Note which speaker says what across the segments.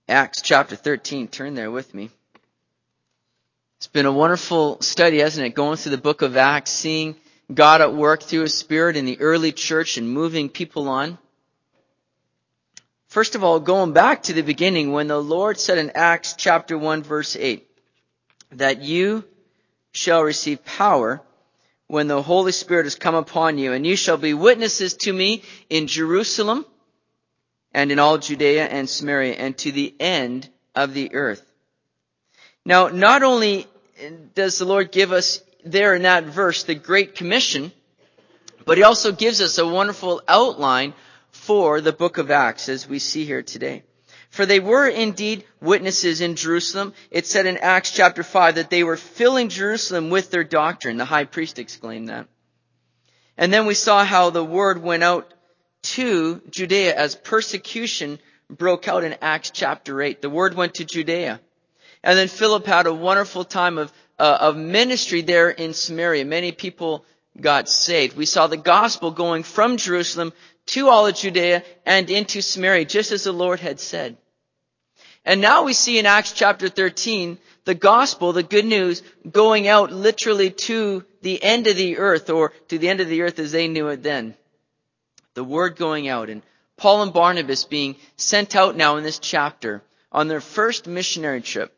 Speaker 1: Acts chapter 13. Turn there with me. It's been a wonderful study, hasn't it? Going through the book of Acts, seeing God at work through His Spirit in the early church and moving people on. First of all, going back to the beginning, when the Lord said in Acts chapter 1 verse 8, that you shall receive power when the Holy Spirit has come upon you, and you shall be witnesses to me in Jerusalem and in all Judea and Samaria and to the end of the earth. Now, not only does the Lord give us there in that verse the Great Commission, but He also gives us a wonderful outline for the book of Acts as we see here today. For they were indeed witnesses in Jerusalem. It said in Acts chapter 5 that they were filling Jerusalem with their doctrine. The high priest exclaimed that. And then we saw how the word went out to Judea as persecution broke out in Acts chapter 8. The word went to Judea. And then Philip had a wonderful time of ministry there in Samaria. Many people got saved. We saw the gospel going from Jerusalem to all of Judea and into Samaria, just as the Lord had said. And now we see in Acts chapter 13, the gospel, the good news, going out literally to the end of the earth, or to the end of the earth as they knew it then. The word going out, and Paul and Barnabas being sent out now in this chapter on their first missionary trip.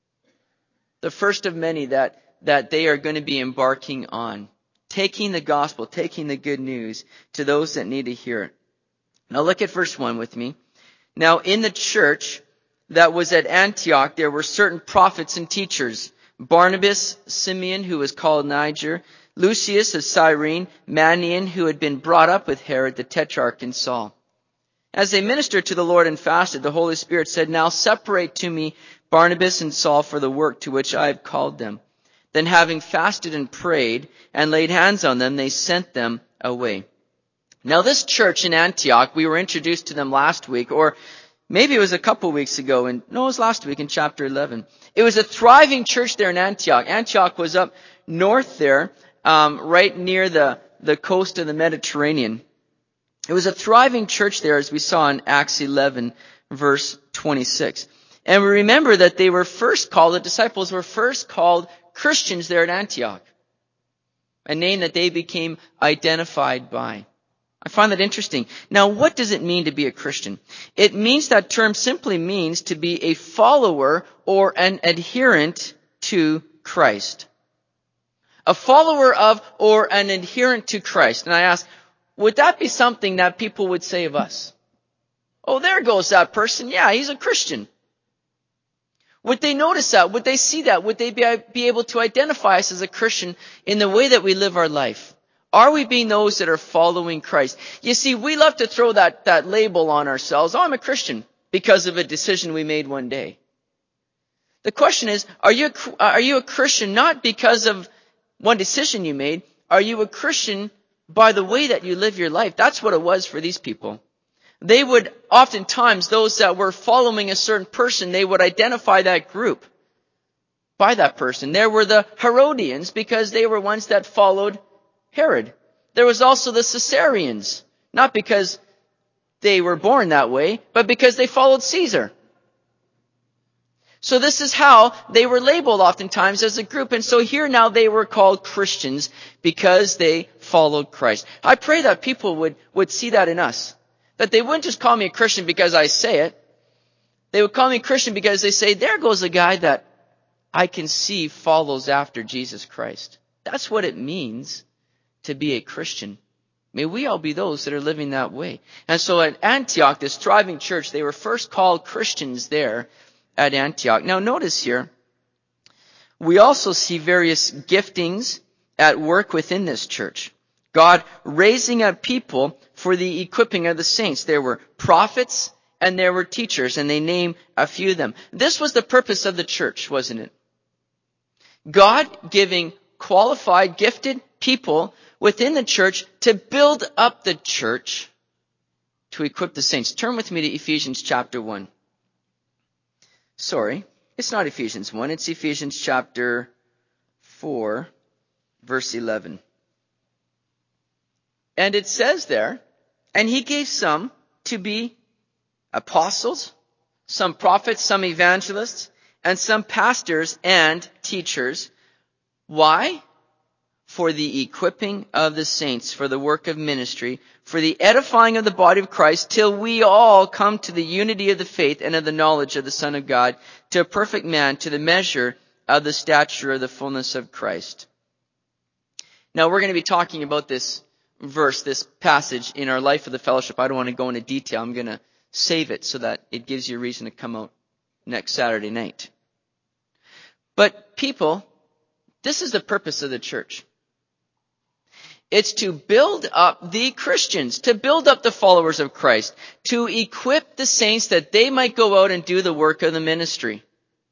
Speaker 1: The first of many that they are going to be embarking on. Taking the gospel, taking the good news to those that need to hear it. Now look at verse 1 with me. Now in the church that was at Antioch, there were certain prophets and teachers. Barnabas, Simeon, who was called Niger, Lucius of Cyrene, Manaen, who had been brought up with Herod the Tetrarch, and Saul. As they ministered to the Lord and fasted, the Holy Spirit said, "Now separate to me Barnabas and Saul for the work to which I have called them." Then having fasted and prayed and laid hands on them, they sent them away. Now this church in Antioch, we were introduced to them last week, or maybe it was a couple weeks ago, it was last week in chapter 11. It was a thriving church there in Antioch. Antioch was up north there, right near the coast of the Mediterranean. It was a thriving church there, as we saw in Acts 11, verse 26. And we remember that they were first called, the disciples were first called Christians there at Antioch. A name that they became identified by. I find that interesting. Now, what does it mean to be a Christian? It means, that term simply means to be a follower or an adherent to Christ. A follower of or an adherent to Christ. And I ask, would that be something that people would say of us? Oh, there goes that person. Yeah, he's a Christian. Would they notice that? Would they see that? Would they be able to identify us as a Christian in the way that we live our life? Are we being those that are following Christ? You see, we love to throw that label on ourselves. Oh, I'm a Christian because of a decision we made one day. The question is, are you a Christian not because of one decision you made? Are you a Christian by the way that you live your life? That's what it was for these people. They would oftentimes, those that were following a certain person, they would identify that group by that person. There were the Herodians because they were ones that followed Herod. There was also the Caesareans, not because they were born that way, but because they followed Caesar. So this is how they were labeled oftentimes as a group. And so here now they were called Christians because they followed Christ. I pray that people would see that in us. That they wouldn't just call me a Christian because I say it. They would call me a Christian because they say, there goes a guy that I can see follows after Jesus Christ. That's what it means to be a Christian. May we all be those that are living that way. And so at Antioch, this thriving church, they were first called Christians there at Antioch. Now notice here, we also see various giftings at work within this church. God raising up people for the equipping of the saints. There were prophets and there were teachers, and they name a few of them. This was the purpose of the church, wasn't it? God giving qualified, gifted people within the church to build up the church to equip the saints. Turn with me to Ephesians chapter 1. Sorry, it's not Ephesians 1, it's Ephesians chapter 4, verse 11. And it says there, and He gave some to be apostles, some prophets, some evangelists, and some pastors and teachers. Why? For the equipping of the saints, for the work of ministry, for the edifying of the body of Christ, till we all come to the unity of the faith and of the knowledge of the Son of God, to a perfect man, to the measure of the stature of the fullness of Christ. Now we're going to be talking about this verse, this passage in our Life of the Fellowship. I don't want to go into detail. I'm going to save it so that it gives you a reason to come out next Saturday night. But people, this is the purpose of the church. It's to build up the Christians, to build up the followers of Christ, to equip the saints that they might go out and do the work of the ministry.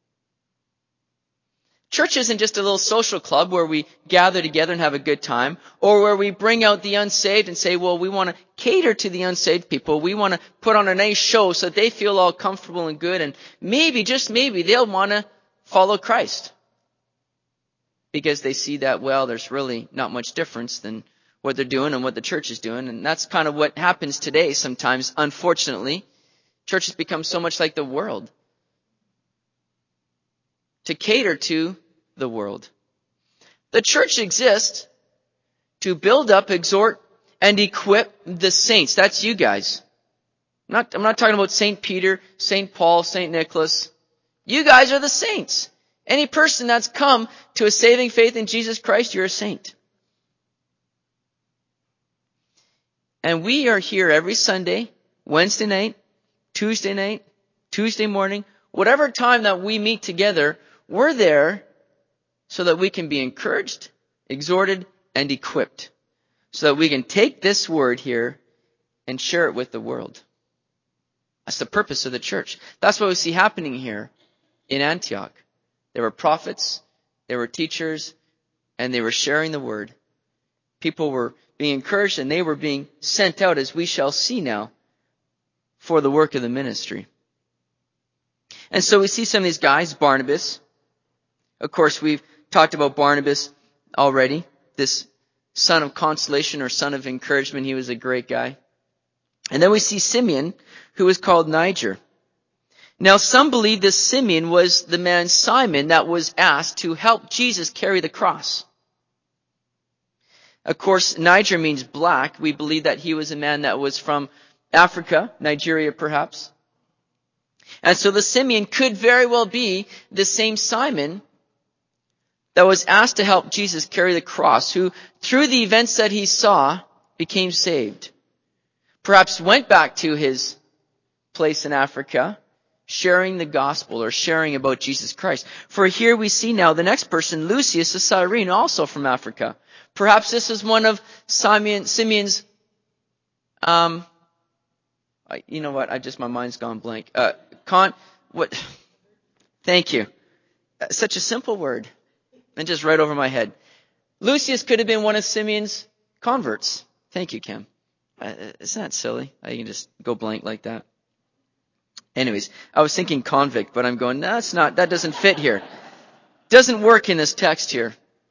Speaker 1: Church isn't just a little social club where we gather together and have a good time, or where we bring out the unsaved and say, well, we want to cater to the unsaved people. We want to put on a nice show so that they feel all comfortable and good, and maybe, just maybe, they'll want to follow Christ. Because they see that, well, there's really not much difference than what they're doing and what the church is doing. And that's kind of what happens today sometimes, unfortunately. Churches become so much like the world, to cater to the world. The church exists to build up, exhort, and equip the saints. That's you guys. I'm not talking about St. Peter, St. Paul, St. Nicholas. You guys are the saints. Any person that's come to a saving faith in Jesus Christ, you're a saint. And we are here every Sunday, Wednesday night, Tuesday morning, whatever time that we meet together, we're there so that we can be encouraged, exhorted, and equipped. So that we can take this word here and share it with the world. That's the purpose of the church. That's what we see happening here in Antioch. There were prophets, there were teachers, and they were sharing the word. People were being encouraged and they were being sent out, as we shall see now, for the work of the ministry. And so we see some of these guys, Barnabas. Of course, we've talked about Barnabas already, this son of consolation or son of encouragement. He was a great guy. And then we see Simeon, who was called Niger. Now, some believe this Simeon was the man Simon that was asked to help Jesus carry the cross. Of course, Niger means black. We believe that he was a man that was from Africa, Nigeria perhaps. And so the Simeon could very well be the same Simon that was asked to help Jesus carry the cross, who, through the events that he saw, became saved. Perhaps went back to his place in Africa, sharing the gospel or sharing about Jesus Christ. For here we see now the next person, Lucius the Cyrene, also from Africa. Perhaps this is one of Simeon's, you know what, my mind's gone blank. Thank you. Such a simple word. And just right over my head. Lucius could have been one of Simeon's converts. Thank you, Kim. Isn't that silly? I can just go blank like that. Anyways, I was thinking convict, but I'm going, no, that doesn't fit here. Doesn't work in this text here.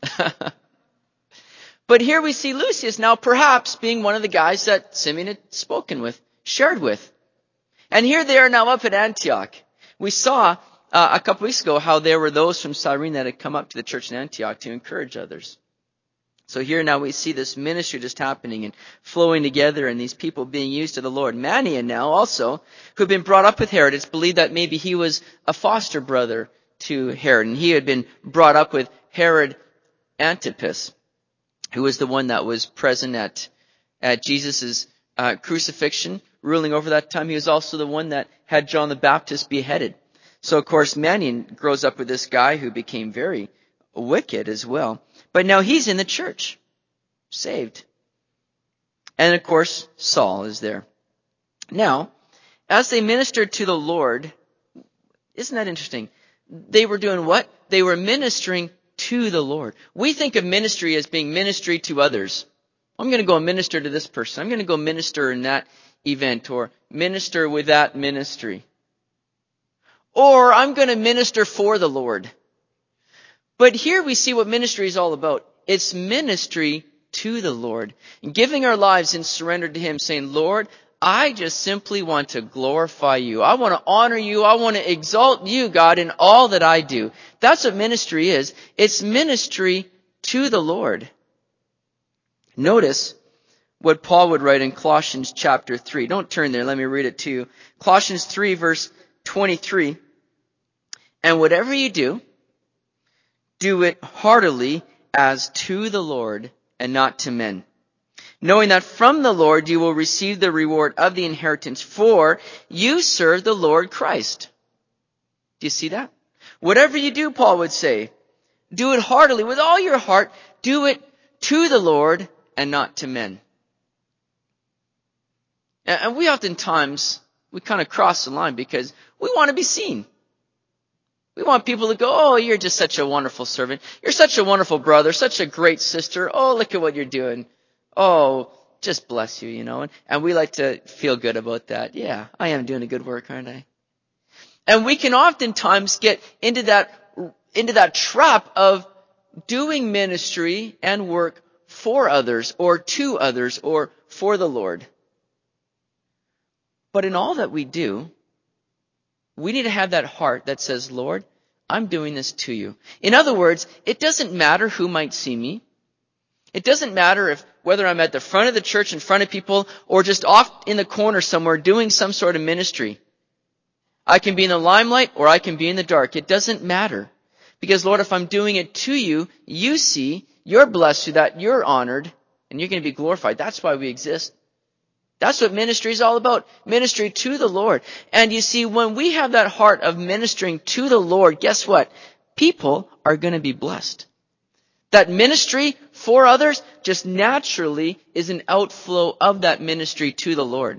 Speaker 1: But here we see Lucius now perhaps being one of the guys that Simeon had spoken with, shared with. And here they are now up at Antioch. We saw a couple weeks ago how there were those from Cyrene that had come up to the church in Antioch to encourage others. So here now we see this ministry just happening and flowing together and these people being used to the Lord. Manaen now also, who had been brought up with Herod. It's believed that maybe he was a foster brother to Herod, and he had been brought up with Herod Antipas, who was the one that was present at Jesus' crucifixion, ruling over that time. He was also the one that had John the Baptist beheaded. So, of course, Manaen grows up with this guy who became very wicked as well. But now he's in the church, saved. And, of course, Saul is there. Now, as they ministered to the Lord, isn't that interesting? They were doing what? They were ministering to the Lord. We think of ministry as being ministry to others. I'm going to go and minister to this person. I'm going to go minister in that event or minister with that ministry. Or I'm going to minister for the Lord. But here we see what ministry is all about. It's ministry to the Lord. And giving our lives in surrender to Him, saying, Lord, I just simply want to glorify you. I want to honor you. I want to exalt you, God, in all that I do. That's what ministry is. It's ministry to the Lord. Notice what Paul would write in Colossians chapter 3. Don't turn there. Let me read it to you. Colossians 3 verse 23. And whatever you do, do it heartily as to the Lord and not to men, knowing that from the Lord you will receive the reward of the inheritance, for you serve the Lord Christ. Do you see that? Whatever you do, Paul would say, do it heartily, with all your heart. Do it to the Lord and not to men. And we oftentimes, we kind of cross the line because we want to be seen. We want people to go, oh, you're just such a wonderful servant. You're such a wonderful brother, such a great sister. Oh, look at what you're doing. Oh, just bless you, And we like to feel good about that. Yeah, I am doing a good work, aren't I? And we can oftentimes get into that trap of doing ministry and work for others or to others or for the Lord. But in all that we do, we need to have that heart that says, Lord, I'm doing this to you. In other words, it doesn't matter who might see me. It doesn't matter whether I'm at the front of the church in front of people or just off in the corner somewhere doing some sort of ministry. I can be in the limelight or I can be in the dark. It doesn't matter. Because Lord, if I'm doing it to you, you see, you're blessed through that, you're honored, and you're going to be glorified. That's why we exist. That's what ministry is all about. Ministry to the Lord. And you see, when we have that heart of ministering to the Lord, guess what? People are going to be blessed. That ministry for others just naturally is an outflow of that ministry to the Lord.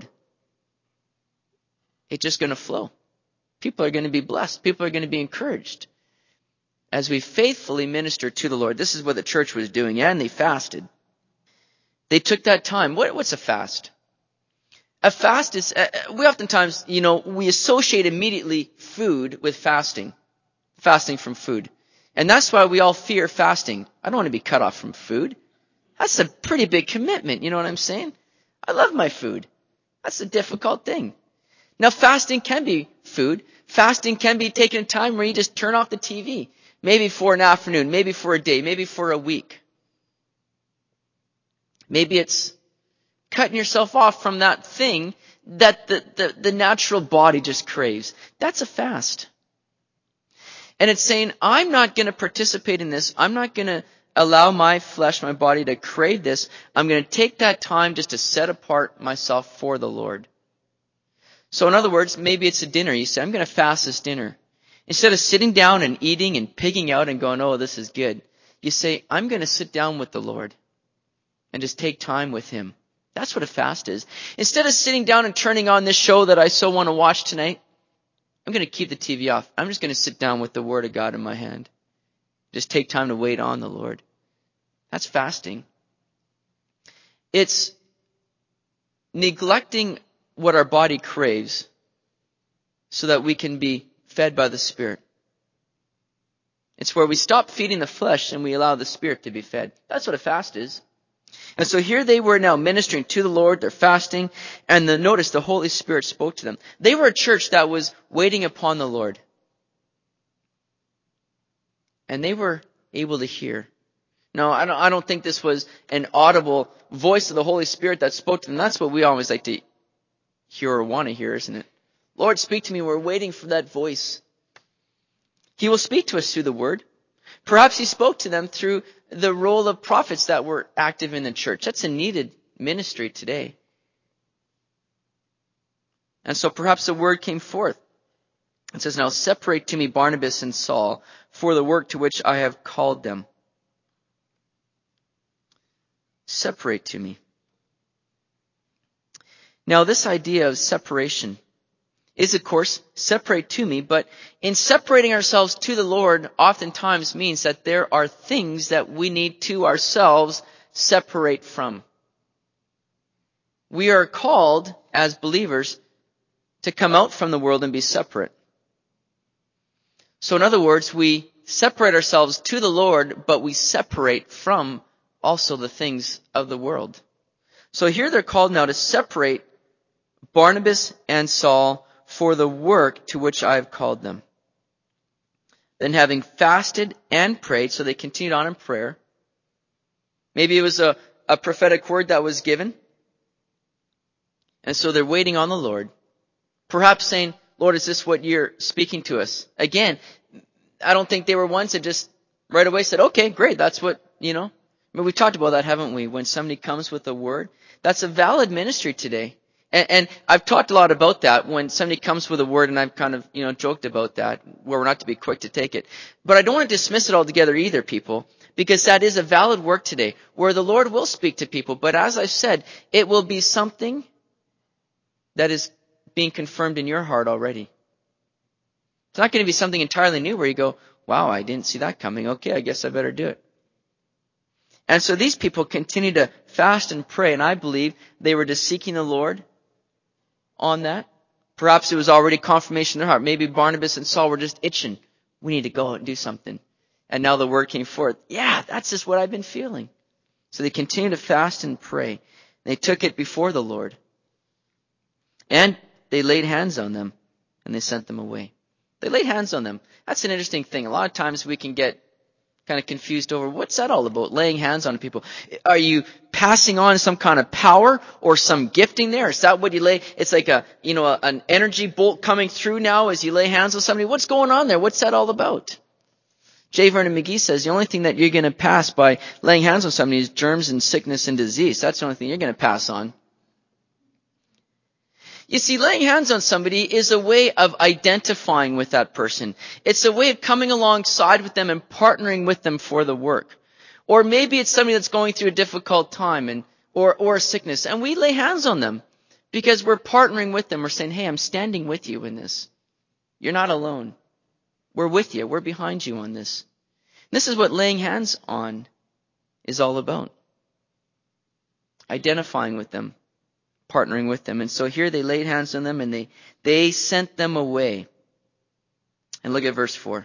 Speaker 1: It's just going to flow. People are going to be blessed. People are going to be encouraged as we faithfully minister to the Lord. This is what the church was doing, and they fasted. They took that time. What's a fast? A fast is, we oftentimes, we associate immediately food with fasting from food. And that's why we all fear fasting. I don't want to be cut off from food. That's a pretty big commitment, you know what I'm saying? I love my food. That's a difficult thing. Now, fasting can be food. Fasting can be taking a time where you just turn off the TV. Maybe for an afternoon, maybe for a day, maybe for a week. Maybe it's cutting yourself off from that thing that the natural body just craves. That's a fast. And it's saying, I'm not going to participate in this. I'm not going to allow my flesh, my body to crave this. I'm going to take that time just to set apart myself for the Lord. So in other words, maybe it's a dinner. You say, I'm going to fast this dinner. Instead of sitting down and eating and pigging out and going, oh, this is good. You say, I'm going to sit down with the Lord and just take time with Him. That's what a fast is. Instead of sitting down and turning on this show that I so want to watch tonight, I'm going to keep the TV off. I'm just going to sit down with the Word of God in my hand. Just take time to wait on the Lord. That's fasting. It's neglecting what our body craves so that we can be fed by the Spirit. It's where we stop feeding the flesh and we allow the Spirit to be fed. That's what a fast is. And so here they were now ministering to the Lord, they're fasting, and notice the Holy Spirit spoke to them. They were a church that was waiting upon the Lord. And they were able to hear. No, I don't think this was an audible voice of the Holy Spirit that spoke to them. That's what we always like to hear or want to hear, isn't it? Lord, speak to me. We're waiting for that voice. He will speak to us through the Word. Perhaps He spoke to them through the role of prophets that were active in the church. That's a needed ministry today. And so perhaps the word came forth. It says, now separate to me Barnabas and Saul for the work to which I have called them. Separate to me. Now this idea of separation is, of course, separate to me, but in separating ourselves to the Lord oftentimes means that there are things that we need to ourselves separate from. We are called, as believers, to come out from the world and be separate. So in other words, we separate ourselves to the Lord, but we separate from also the things of the world. So here they're called now to separate Barnabas and Saul for the work to which I have called them. Then having fasted and prayed, so they continued on in prayer. Maybe it was a prophetic word that was given. And so they're waiting on the Lord. Perhaps saying, Lord, is this what you're speaking to us? Again, I don't think they were ones that just right away said, okay, great, that's what, But we've talked about that, haven't we? When somebody comes with a word, that's a valid ministry today. And I've talked a lot about that when somebody comes with a word, and I've kind of, joked about that, where we're not to be quick to take it. But I don't want to dismiss it altogether either, people, because that is a valid work today, where the Lord will speak to people. But as I've said, it will be something that is being confirmed in your heart already. It's not going to be something entirely new where you go, wow, I didn't see that coming. Okay, I guess I better do it. And so these people continue to fast and pray, and I believe they were just seeking the Lord on that. Perhaps it was already confirmation in their heart. Maybe Barnabas and Saul were just itching. We need to go and do something. And now the word came forth. Yeah, that's just what I've been feeling. So they continued to fast and pray. They took it before the Lord. And they laid hands on them, and they sent them away. They laid hands on them. That's an interesting thing. A lot of times we can get kind of confused over what's that all about, laying hands on people. Are you passing on some kind of power or some gifting there? Is that what you lay? It's like an energy bolt coming through now as you lay hands on somebody. What's going on there? What's that all about? J. Vernon McGee says the only thing that you're going to pass by laying hands on somebody is germs and sickness and disease. That's the only thing you're going to pass on. You see, laying hands on somebody is a way of identifying with that person. It's a way of coming alongside with them and partnering with them for the work. Or maybe it's somebody that's going through a difficult time or a sickness, and we lay hands on them because we're partnering with them. We're saying, hey, I'm standing with you in this. You're not alone. We're with you. We're behind you on this. This is what laying hands on is all about. Identifying with them. Partnering with them. And so here they laid hands on them and they sent them away. And look at verse 4.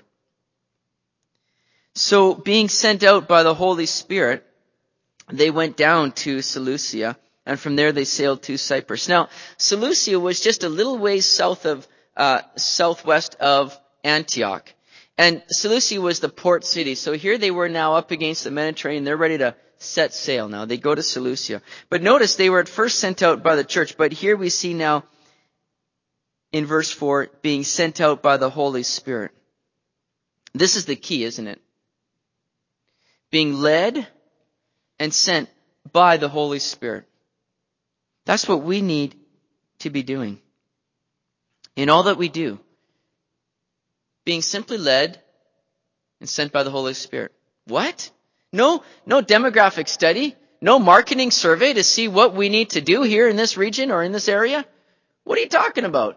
Speaker 1: So being sent out by the Holy Spirit, they went down to Seleucia, and from there they sailed to Cyprus. Now, Seleucia was just a little ways southwest of Antioch. And Seleucia was the port city. So here they were now up against the Mediterranean. They're ready to set sail now. They go to Seleucia. But notice they were at first sent out by the church. But here we see now in verse 4 being sent out by the Holy Spirit. This is the key, isn't it? Being led and sent by the Holy Spirit. That's what we need to be doing. In all that we do. Being simply led and sent by the Holy Spirit. What? No demographic study, no marketing survey to see what we need to do here in this region or in this area. What are you talking about?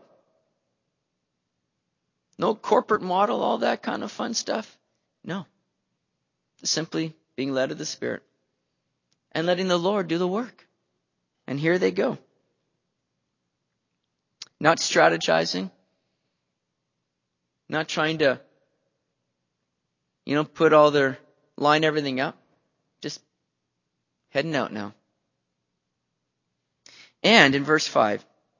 Speaker 1: No corporate model, all that kind of fun stuff. No. Just simply being led of the Spirit and letting the Lord do the work. And here they go. Not strategizing. Not trying to, line everything up. Just heading out now. And in verse 5,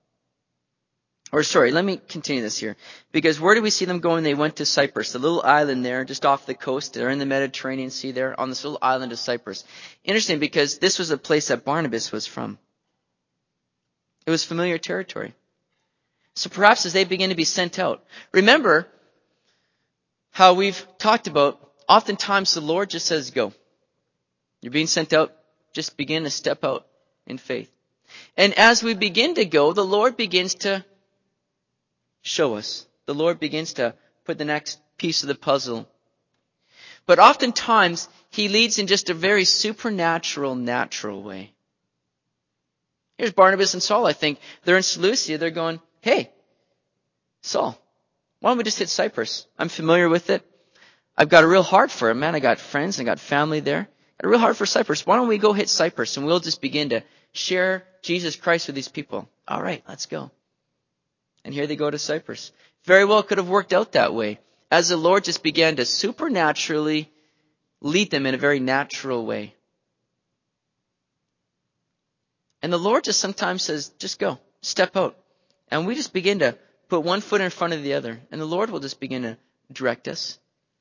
Speaker 1: let me continue this here. Because where do we see them going? They went to Cyprus, the little island there, just off the coast. They're in the Mediterranean Sea there, on this little island of Cyprus. Interesting, because this was a place that Barnabas was from. It was familiar territory. So perhaps as they begin to be sent out, remember how we've talked about, oftentimes the Lord just says, go. You're being sent out, just begin to step out in faith. And as we begin to go, the Lord begins to show us. The Lord begins to put the next piece of the puzzle. But oftentimes, He leads in just a very supernatural, natural way. Here's Barnabas and Saul, I think. They're in Seleucia. They're going, hey, Saul, why don't we just hit Cyprus? I'm familiar with it. I've got a real heart for it, man. I got friends. I got family there. Got a real heart for Cyprus. Why don't we go hit Cyprus and we'll just begin to share Jesus Christ with these people? All right, let's go. And here they go to Cyprus. Very well could have worked out that way, as the Lord just began to supernaturally lead them in a very natural way. And the Lord just sometimes says, just go. step out. And we just begin to put one foot in front of the other. And the Lord will just begin to direct us.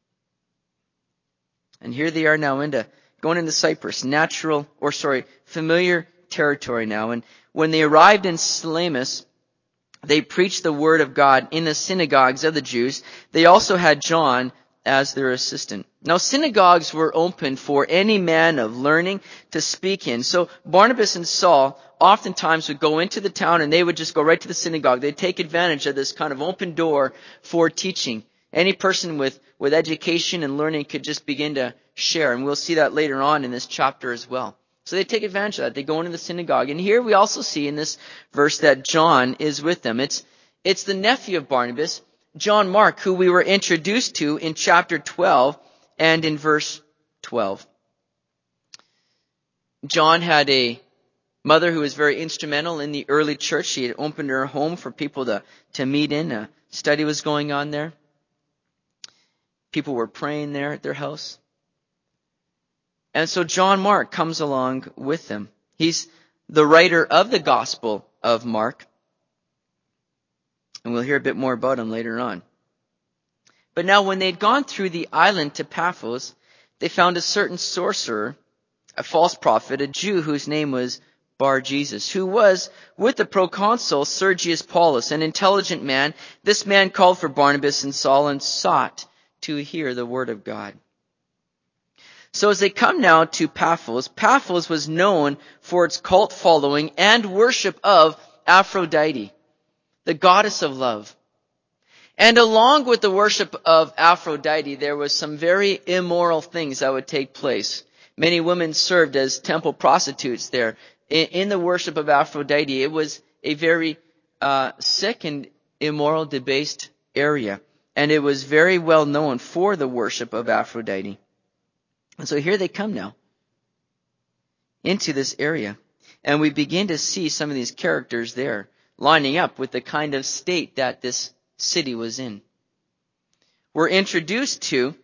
Speaker 1: And here they are now going into Cyprus, familiar territory now. And when they arrived in Salamis, they preached the word of God in the synagogues of the Jews. They also had John as their assistant. Now, synagogues were open for any man of learning to speak in. So Barnabas and Saul oftentimes would go into the town and they would just go right to the synagogue. They'd take advantage of this kind of open door for teaching. Any person with education and learning could just begin to share. And we'll see that later on in this chapter as well. So they take advantage of that. They go into the synagogue. And here we also see in this verse that John is with them. It's the nephew of Barnabas, John Mark, who we were introduced to in chapter 12 and in verse 12. John had a mother who was very instrumental in the early church. She had opened her home for people to meet in. A study was going on there. People were praying there at their house. And so John Mark comes along with them. He's the writer of the Gospel of Mark. And we'll hear a bit more about him later on. But now when they'd gone through the island to Paphos, they found a certain sorcerer, a false prophet, a Jew whose name was Bar-Jesus, who was with the proconsul Sergius Paulus, an intelligent man. This man called for Barnabas and Saul and sought to hear the word of God. So as they come now to Paphos, Paphos was known for its cult following and worship of Aphrodite, the goddess of love. And along with the worship of Aphrodite, there was some very immoral things that would take place. Many women served as temple prostitutes there. In the worship of Aphrodite, it was a very sick and immoral, debased area. And it was very well known for the worship of Aphrodite. And so here they come now into this area. And we begin to see some of these characters there lining up with the kind of state that this city was in. We're introduced to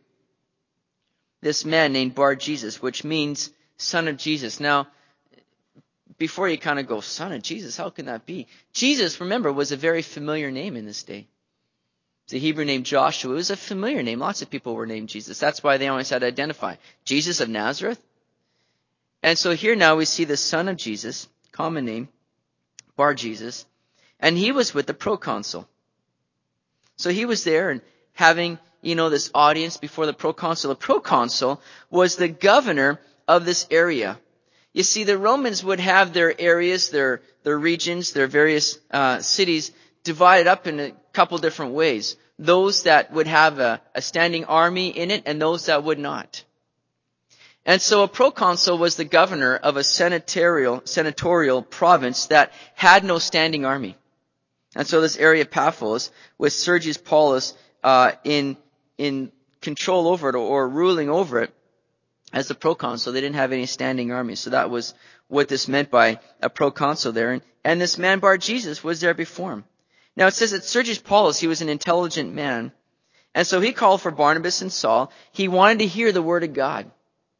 Speaker 1: this man named Bar-Jesus, which means son of Jesus. Now, before you kind of go, son of Jesus, how can that be? Jesus, remember, was a very familiar name in this day. The Hebrew name Joshua. It was a familiar name. Lots of people were named Jesus. That's why they always had to identify. Jesus of Nazareth. And so here now we see the son of Jesus, common name, Bar-Jesus. And he was with the proconsul. So he was there and having, this audience before the proconsul. The proconsul was the governor of this area. You see, the Romans would have their areas, their regions, their various cities divided up in a couple different ways. Those that would have a standing army in it and those that would not. And so a proconsul was the governor of a senatorial province that had no standing army. And so this area of Paphos, with Sergius Paulus in control over it or ruling over it as the proconsul, they didn't have any standing army. So that was what this meant by a proconsul there. And this man Bar-Jesus was there before him. Now it says that Sergius Paulus, he was an intelligent man. And so he called for Barnabas and Saul. He wanted to hear the word of God.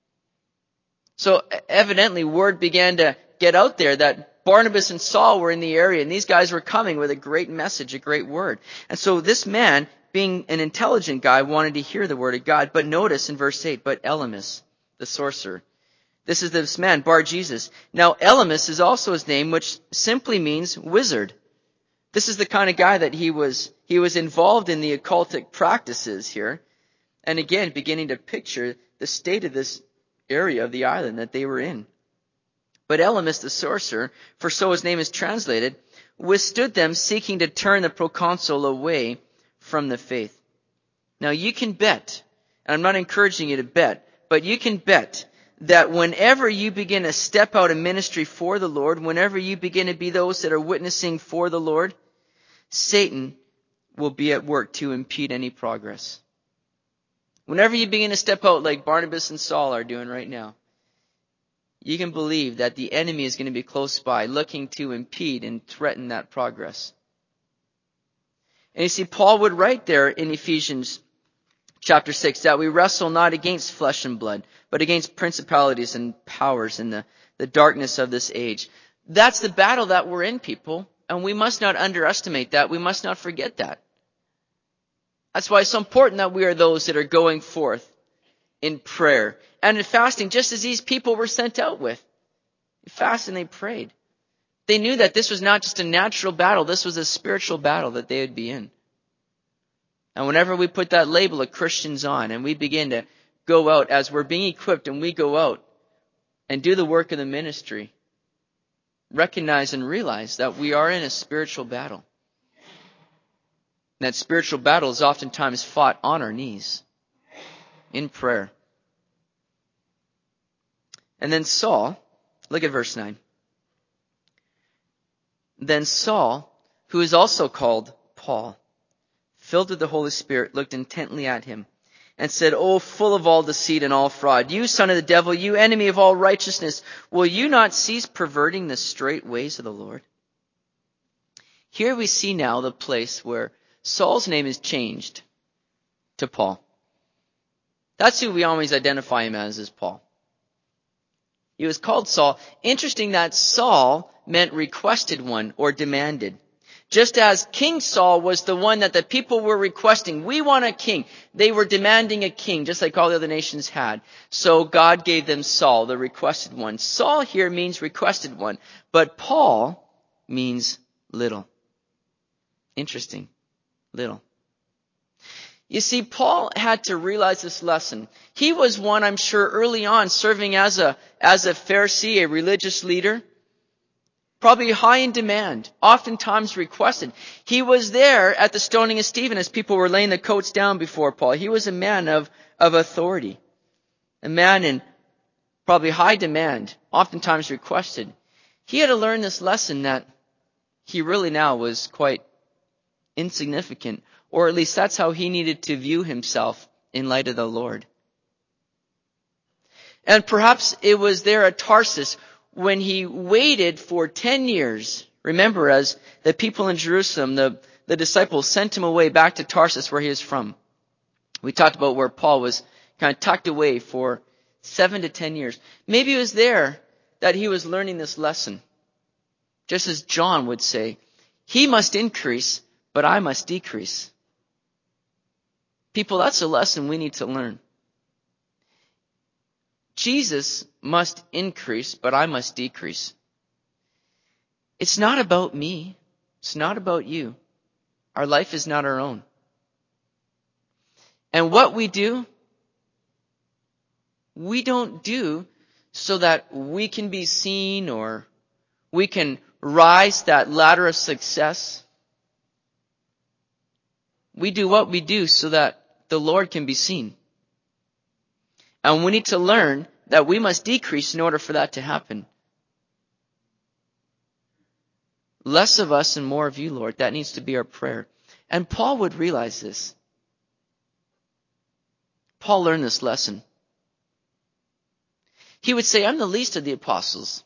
Speaker 1: So evidently word began to get out there that Barnabas and Saul were in the area and these guys were coming with a great message, a great word. And so this man, being an intelligent guy, wanted to hear the word of God. But notice in verse 8, but Elymas, the sorcerer. This is this man, Bar-Jesus. Now Elymas is also his name, which simply means wizard. This is the kind of guy that he was involved in the occultic practices here. And again, beginning to picture the state of this area of the island that they were in. But Elymas the sorcerer, for so his name is translated, withstood them, seeking to turn the proconsul away from the faith. Now you can bet, and I'm not encouraging you to bet, but you can bet that whenever you begin to step out in ministry for the Lord, whenever you begin to be those that are witnessing for the Lord, Satan will be at work to impede any progress. Whenever you begin to step out like Barnabas and Saul are doing right now, you can believe that the enemy is going to be close by, looking to impede and threaten that progress. And you see, Paul would write there in Ephesians chapter 6 that we wrestle not against flesh and blood, but against principalities and powers in the darkness of this age. That's the battle that we're in, people. And we must not underestimate that. We must not forget that. That's why it's so important that we are those that are going forth in prayer and in fasting, just as these people were sent out with. They fasted and they prayed. They knew that this was not just a natural battle. This was a spiritual battle that they would be in. And whenever we put that label of Christians on and we begin to go out as we're being equipped and we go out and do the work of the ministry, recognize and realize that we are in a spiritual battle. And that spiritual battle is oftentimes fought on our knees in prayer. And then Saul, look at verse 9. Then Saul, who is also called Paul, filled with the Holy Spirit, looked intently at him and said, "O full of all deceit and all fraud, you son of the devil, you enemy of all righteousness, will you not cease perverting the straight ways of the Lord?" Here we see now the place where Saul's name is changed to Paul. That's who we always identify him as, is Paul. He was called Saul. Interesting that Saul meant requested one or demanded. Just as King Saul was the one that the people were requesting. We want a king. They were demanding a king, just like all the other nations had. So God gave them Saul, the requested one. Saul here means requested one, but Paul means little. Interesting. Little. You see, Paul had to realize this lesson. He was one, I'm sure, early on serving as a Pharisee, a religious leader. Probably high in demand, oftentimes requested. He was there at the stoning of Stephen as people were laying the coats down before Paul. He was a man of authority. A man in probably high demand, oftentimes requested. He had to learn this lesson that he really now was quite insignificant, or at least that's how he needed to view himself in light of the Lord. And perhaps it was there at Tarsus when he waited for 10 years. Remember, as the people in Jerusalem, the disciples sent him away back to Tarsus where he was from. We talked about where Paul was kind of tucked away for 7 to 10 years. Maybe it was there that he was learning this lesson. Just as John would say, "He must increase, but I must decrease." People, that's a lesson we need to learn. Jesus must increase, but I must decrease. It's not about me. It's not about you. Our life is not our own. And what we do, we don't do so that we can be seen or we can rise that ladder of success. We do what we do so that the Lord can be seen. And we need to learn that we must decrease in order for that to happen. Less of us and more of you, Lord. That needs to be our prayer. And Paul would realize this. Paul learned this lesson. He would say, "I'm the least of the apostles."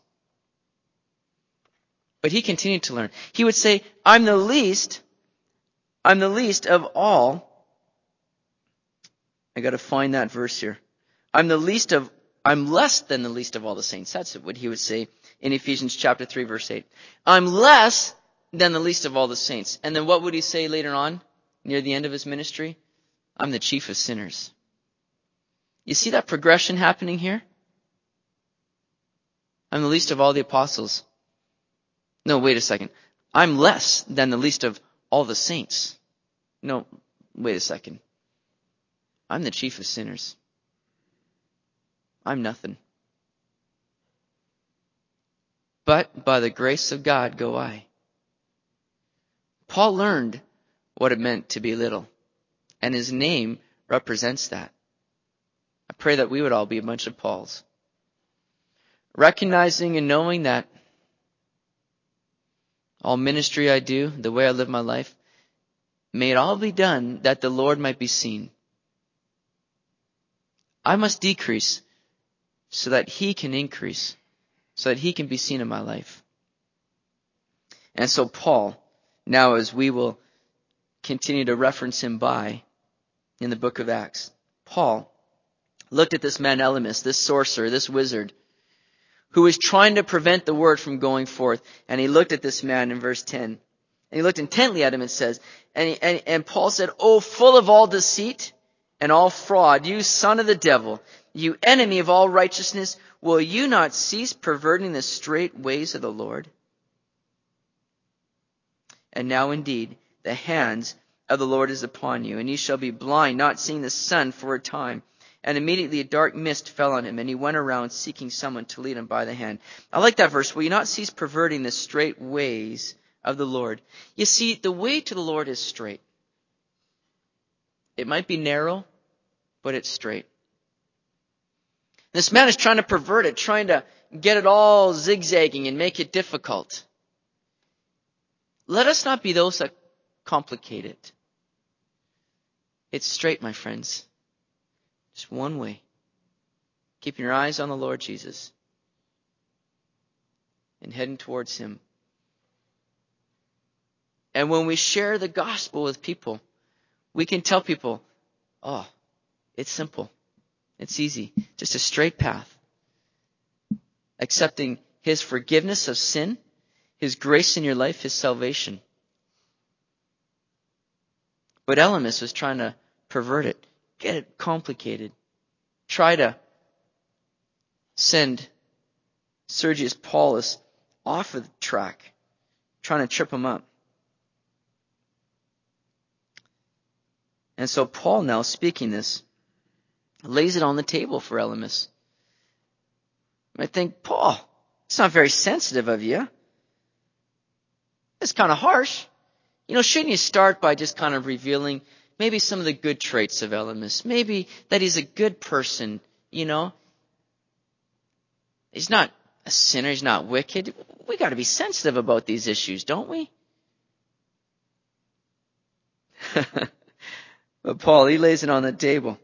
Speaker 1: But he continued to learn. He would say, I'm the least of all. I got to find that verse here. I'm less than the least of all the saints. That's what he would say in Ephesians chapter 3, verse 8. I'm less than the least of all the saints. And then what would he say later on, near the end of his ministry? I'm the chief of sinners. You see that progression happening here? I'm the least of all the apostles. No, wait a second. I'm less than the least of all the saints. No, wait a second. I'm the chief of sinners. I'm nothing. But by the grace of God go I. Paul learned what it meant to be little, and his name represents that. I pray that we would all be a bunch of Pauls. Recognizing and knowing that all ministry I do, the way I live my life, may it all be done that the Lord might be seen. I must decrease so that He can increase, so that He can be seen in my life. And so Paul, now as we will continue to reference him by in the book of Acts, Paul looked at this man Elymas, this sorcerer, this wizard, who was trying to prevent the word from going forth. And he looked at this man in verse 10. And he looked intently at him, it says. And Paul said, "O full of all deceit and all fraud, you son of the devil, you enemy of all righteousness, will you not cease perverting the straight ways of the Lord? And now indeed the hands of the Lord is upon you, and you shall be blind, not seeing the sun for a time." And immediately a dark mist fell on him, and he went around seeking someone to lead him by the hand. I like that verse. Will you not cease perverting the straight ways of the Lord? You see, the way to the Lord is straight. It might be narrow, but it's straight. This man is trying to pervert it, trying to get it all zigzagging and make it difficult. Let us not be those that complicate it. It's straight, my friends. Just one way. Keeping your eyes on the Lord Jesus and heading towards Him. And when we share the gospel with people, we can tell people, oh, it's simple. It's easy. Just a straight path. Accepting His forgiveness of sin, His grace in your life, His salvation. But Elymas was trying to pervert it, get it complicated, try to send Sergius Paulus off of the track, trying to trip him up. And so Paul, now speaking this, lays it on the table for Elymas. I think, Paul, it's not very sensitive of you. It's kind of harsh. Shouldn't you start by just kind of revealing maybe some of the good traits of Elymas? Maybe that he's a good person, He's not a sinner, he's not wicked. We got to be sensitive about these issues, don't we? But Paul, he lays it on the table.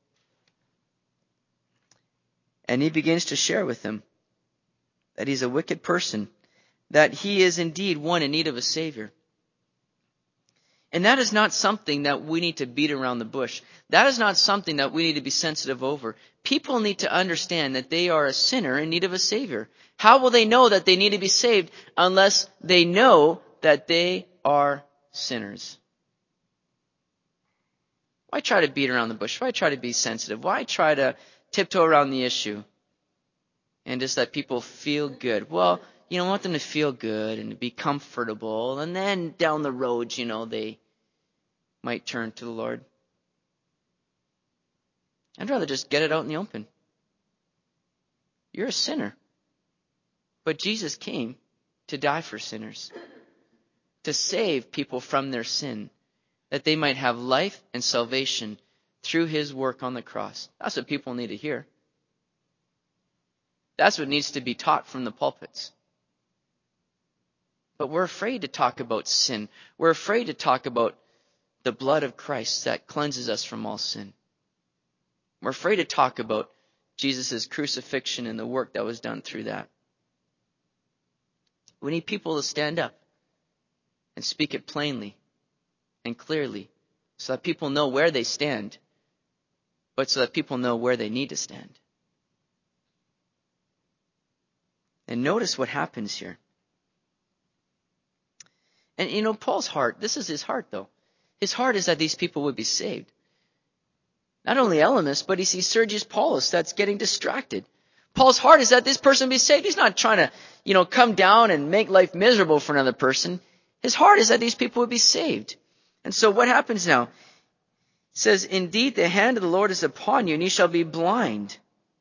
Speaker 1: And he begins to share with them that he's a wicked person, that he is indeed one in need of a Savior. And that is not something that we need to beat around the bush. That is not something that we need to be sensitive over. People need to understand that they are a sinner in need of a Savior. How will they know that they need to be saved unless they know that they are sinners? Why try to beat around the bush? Why try to be sensitive? Why try to tiptoe around the issue and just let people feel good? Well, I want them to feel good and to be comfortable. And then down the road, they might turn to the Lord. I'd rather just get it out in the open. You're a sinner. But Jesus came to die for sinners, to save people from their sin, that they might have life and salvation through His work on the cross. That's what people need to hear. That's what needs to be taught from the pulpits. But we're afraid to talk about sin. We're afraid to talk about the blood of Christ that cleanses us from all sin. We're afraid to talk about Jesus' crucifixion and the work that was done through that. We need people to stand up and speak it plainly and clearly so that people know where they stand, but so that people know where they need to stand. And notice what happens here. And Paul's heart, this is his heart though. His heart is that these people would be saved. Not only Elymas, but he sees Sergius Paulus that's getting distracted. Paul's heart is that this person be saved. He's not trying to, come down and make life miserable for another person. His heart is that these people would be saved. And so what happens now? It says, "Indeed, the hand of the Lord is upon you, and you shall be blind."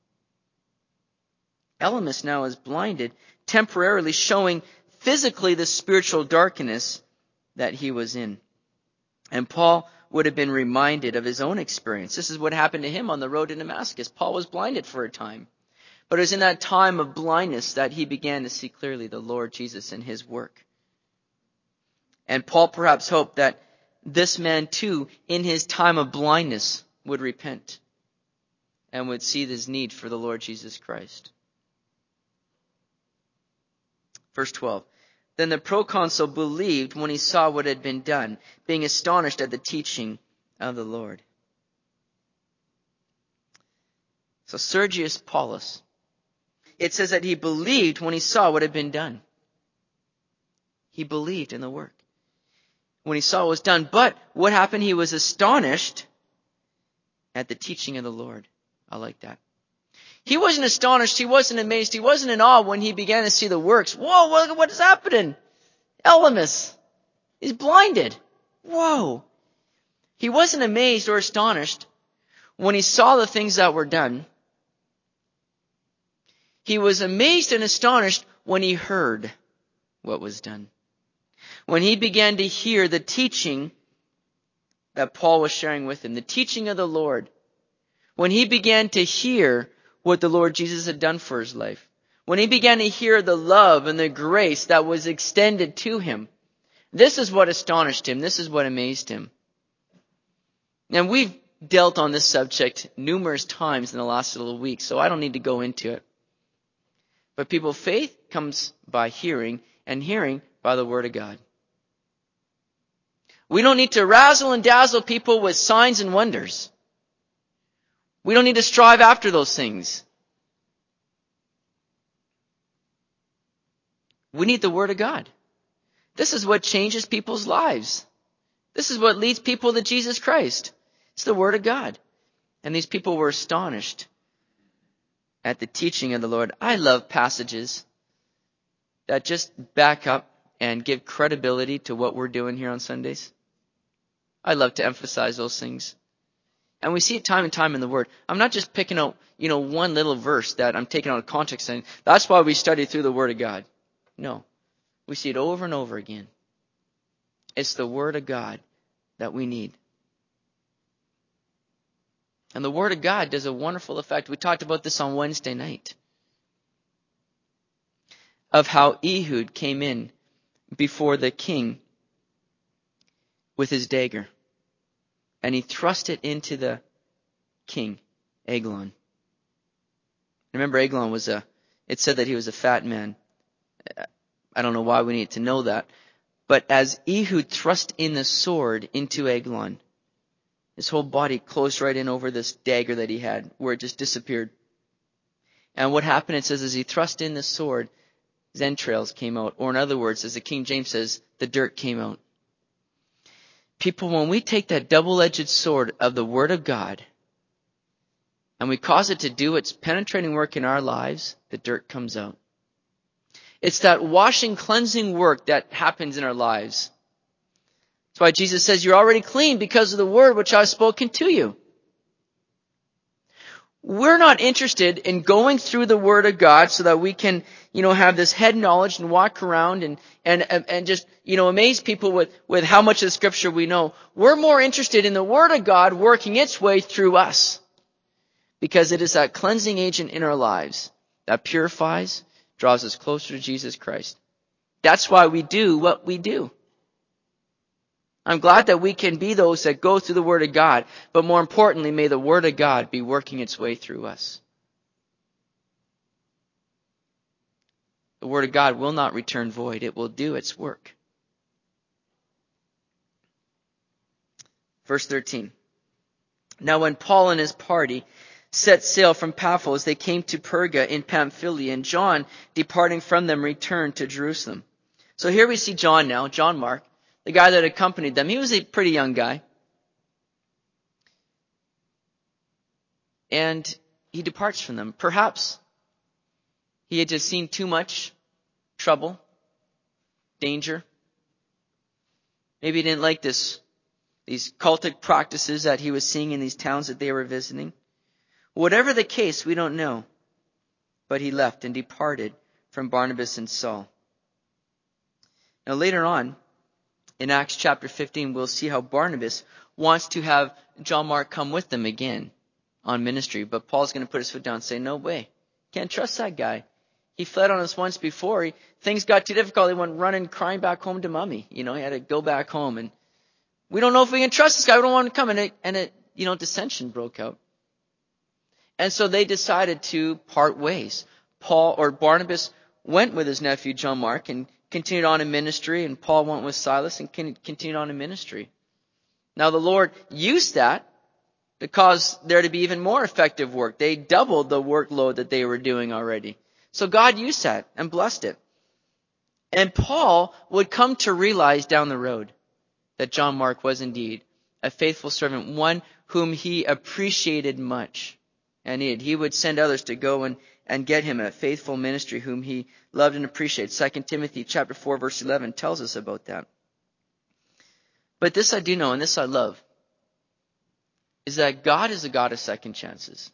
Speaker 1: Elymas now is blinded, temporarily showing physically the spiritual darkness that he was in. And Paul would have been reminded of his own experience. This is what happened to him on the road to Damascus. Paul was blinded for a time. But it was in that time of blindness that he began to see clearly the Lord Jesus and His work. And Paul perhaps hoped that this man too, in his time of blindness, would repent and would see his need for the Lord Jesus Christ. Verse 12. Then the proconsul believed when he saw what had been done, being astonished at the teaching of the Lord. So Sergius Paulus, it says that he believed when he saw what had been done. He believed in the work when he saw what was done. But what happened? He was astonished at the teaching of the Lord. I like that. He wasn't astonished. He wasn't amazed. He wasn't in awe when he began to see the works. Whoa, what is happening? Elymas is blinded. Whoa. He wasn't amazed or astonished when he saw the things that were done. He was amazed and astonished when he heard what was done. When he began to hear the teaching that Paul was sharing with him, the teaching of the Lord. When he began to hear what the Lord Jesus had done for his life. When he began to hear the love and the grace that was extended to him. This is what astonished him. This is what amazed him. And we've dealt on this subject numerous times in the last little week, so I don't need to go into it. But people, faith comes by hearing, and hearing by the Word of God. We don't need to razzle and dazzle people with signs and wonders. We don't need to strive after those things. We need the Word of God. This is what changes people's lives. This is what leads people to Jesus Christ. It's the Word of God. And these people were astonished at the teaching of the Lord. I love passages that just back up and give credibility to what we're doing here on Sundays. I love to emphasize those things. And we see it time and time in the Word. I'm not just picking out, one little verse that I'm taking out of context and that's why we study through the Word of God. No. We see it over and over again. It's the Word of God that we need. And the Word of God does a wonderful effect. We talked about this on Wednesday night. Of how Ehud came in before the king with his dagger. And he thrust it into the king, Eglon. Remember, Eglon it said that he was a fat man. I don't know why we need to know that. But as Ehud thrust in the sword into Eglon, his whole body closed right in over this dagger that he had, where it just disappeared. And what happened, it says, as he thrust in the sword, his entrails came out. Or in other words, as the King James says, the dirt came out. People, when we take that double-edged sword of the Word of God and we cause it to do its penetrating work in our lives, the dirt comes out. It's that washing, cleansing work that happens in our lives. That's why Jesus says, you're already clean because of the word which I've spoken to you. We're not interested in going through the Word of God so that we can, have this head knowledge and walk around and just, amaze people with how much of the Scripture we know. We're more interested in the Word of God working its way through us. Because it is that cleansing agent in our lives that purifies, draws us closer to Jesus Christ. That's why we do what we do. I'm glad that we can be those that go through the Word of God, but more importantly, may the Word of God be working its way through us. The Word of God will not return void. It will do its work. Verse 13. Now when Paul and his party set sail from Paphos, they came to Perga in Pamphylia, and John, departing from them, returned to Jerusalem. So here we see John now, John Mark, the guy that accompanied them. He was a pretty young guy. And he departs from them. Perhaps he had just seen too much trouble, danger. Maybe he didn't like these cultic practices that he was seeing in these towns that they were visiting. Whatever the case, we don't know. But he left and departed from Barnabas and Saul. Now later on, in Acts chapter 15, we'll see how Barnabas wants to have John Mark come with them again on ministry. But Paul's going to put his foot down and say, no way. Can't trust that guy. He fled on us once before. Things got too difficult. He went running, crying back home to mommy. He had to go back home. And we don't know if we can trust this guy. We don't want him to come. And dissension broke out. And so they decided to part ways. Barnabas went with his nephew John Mark and continued on in ministry, and Paul went with Silas and continued on in ministry. Now the Lord used that to cause there to be even more effective work. They doubled the workload that they were doing already. So God used that and blessed it. And Paul would come to realize down the road that John Mark was indeed a faithful servant, one whom he appreciated much and needed. He would send others to go and get him a faithful ministry whom he loved and appreciated. 2 Timothy chapter 4, verse 11 tells us about that. But this I do know, and this I love, is that God is a God of second chances.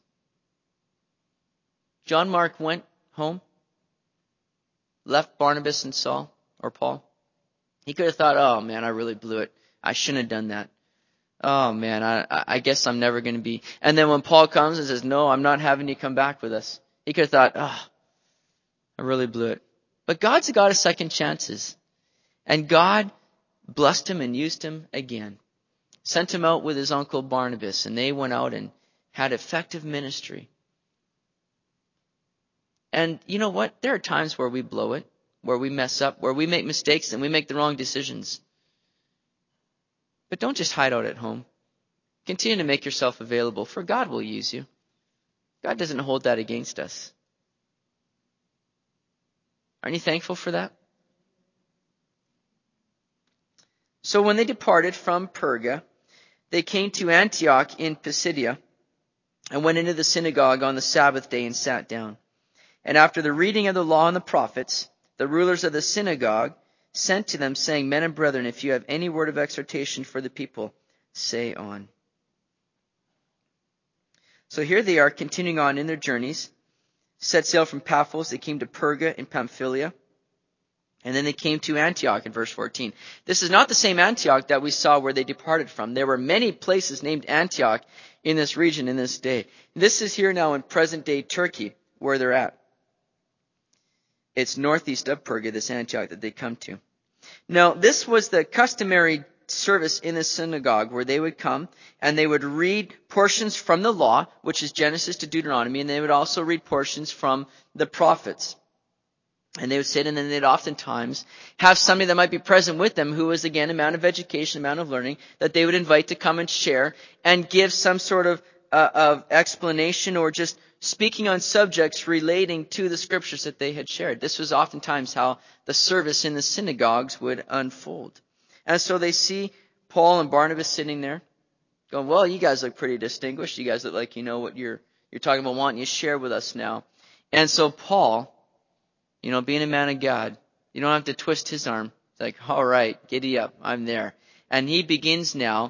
Speaker 1: John Mark went home, left Barnabas and Saul, or Paul. He could have thought, oh man, I really blew it. I shouldn't have done that. Oh man, I guess I'm never going to be. And then when Paul comes and says, no, I'm not having you come back with us. He could have thought, oh, I really blew it. But God's a God of second chances. And God blessed him and used him again. Sent him out with his uncle Barnabas, and they went out and had effective ministry. And you know what? There are times where we blow it, where we mess up, where we make mistakes and we make the wrong decisions. But don't just hide out at home. Continue to make yourself available, for God will use you. God doesn't hold that against us. Aren't you thankful for that? So when they departed from Perga, they came to Antioch in Pisidia and went into the synagogue on the Sabbath day and sat down. And after the reading of the law and the prophets, the rulers of the synagogue sent to them, saying, Men and brethren, if you have any word of exhortation for the people, say on. So here they are, continuing on in their journeys. Set sail from Paphos, they came to Perga in Pamphylia. And then they came to Antioch in verse 14. This is not the same Antioch that we saw where they departed from. There were many places named Antioch in this region in this day. This is here now in present-day Turkey, where they're at. It's northeast of Perga, this Antioch that they come to. Now, this was the customary service in the synagogue where they would come and they would read portions from the law, which is Genesis to Deuteronomy, and they would also read portions from the prophets. And they would sit, and then they'd oftentimes have somebody that might be present with them who was, again, a man of education, a man of learning, that they would invite to come and share and give some sort of explanation or just speaking on subjects relating to the scriptures that they had shared. This was oftentimes how the service in the synagogues would unfold. And so they see Paul and Barnabas sitting there going, well, you guys look pretty distinguished. You guys look like you know what you're talking about, wanting you to share with us now. And so Paul, being a man of God, you don't have to twist his arm. It's like, all right, giddy up, I'm there. And he begins now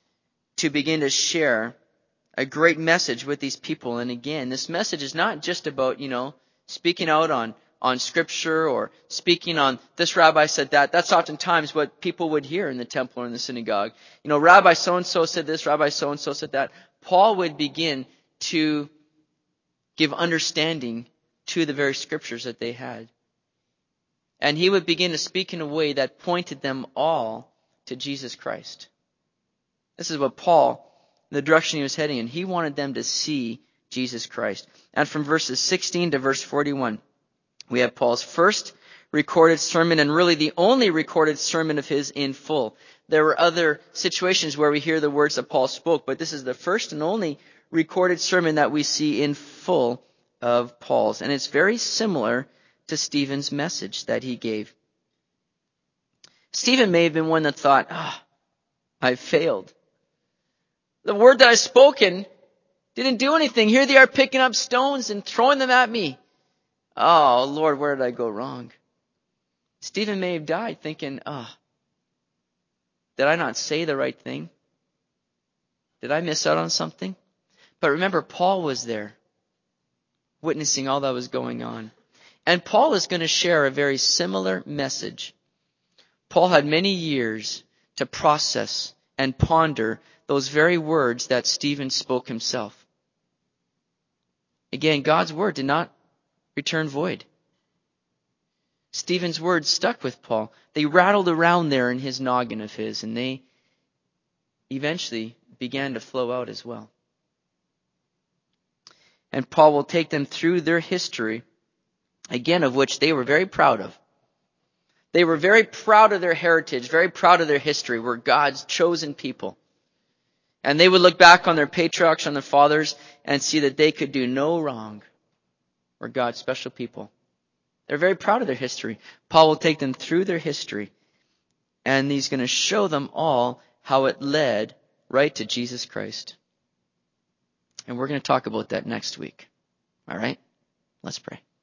Speaker 1: to share a great message with these people. And again, this message is not just about, speaking out on scripture or speaking on this rabbi said that. That's oftentimes what people would hear in the temple or in the synagogue. Rabbi so-and-so said this, Rabbi so-and-so said that. Paul would begin to give understanding to the very scriptures that they had. And he would begin to speak in a way that pointed them all to Jesus Christ. This is what Paul, the direction he was heading in. He wanted them to see Jesus Christ. And from verses 16 to verse 41, we have Paul's first recorded sermon and really the only recorded sermon of his in full. There were other situations where we hear the words that Paul spoke, but this is the first and only recorded sermon that we see in full of Paul's. And it's very similar to Stephen's message that he gave. Stephen may have been one that thought, I failed. The word that I've spoken didn't do anything. Here they are picking up stones and throwing them at me. Oh, Lord, where did I go wrong? Stephen may have died thinking, did I not say the right thing? Did I miss out on something? But remember, Paul was there, witnessing all that was going on. And Paul is going to share a very similar message. Paul had many years to process and ponder those very words that Stephen spoke himself. Again, God's word did not return void. Stephen's words stuck with Paul. They rattled around there in his noggin of his, and they eventually began to flow out as well. And Paul will take them through their history, again, of which they were very proud of. They were very proud of their heritage, very proud of their history. We're God's chosen people. And they would look back on their patriarchs, on their fathers, and see that they could do no wrong. We're God's special people. They're very proud of their history. Paul will take them through their history, and he's going to show them all how it led right to Jesus Christ. And we're going to talk about that next week. All right? Let's pray.